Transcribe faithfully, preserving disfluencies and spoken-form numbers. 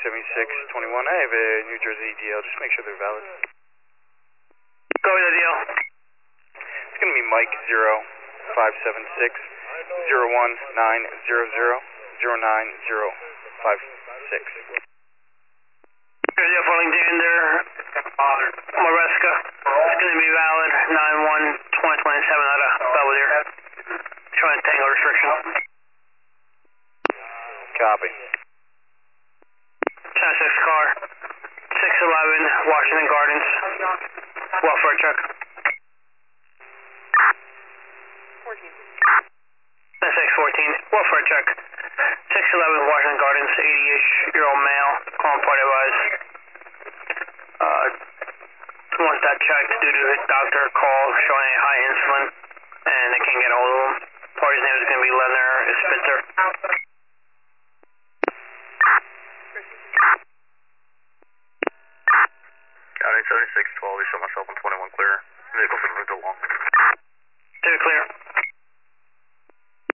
seventy-six twenty-one. I have a New Jersey D L. Just make sure they're valid. Go with the D L. It's going to be Mike zero five seven six zero one nine zero zero zero nine zero five six. Jersey falling Dander, Maresca. It's going to be valid nine one twenty twenty-seven out of Belvedere. Showing tango restriction. Copy. ten six car, six eleven Washington Gardens. Welfare check. ten six fourteen, welfare check. six eleven Washington Gardens, eighty-ish year old male, calling party wise. Uh, wants that checked due to his doctor call showing a high insulin, and they can't get a hold of him. Party's name is going to be Leonard Spitzer. County seventy-six twelve, you show myself on twenty-one clear. Vehicles are moved along. Two clear.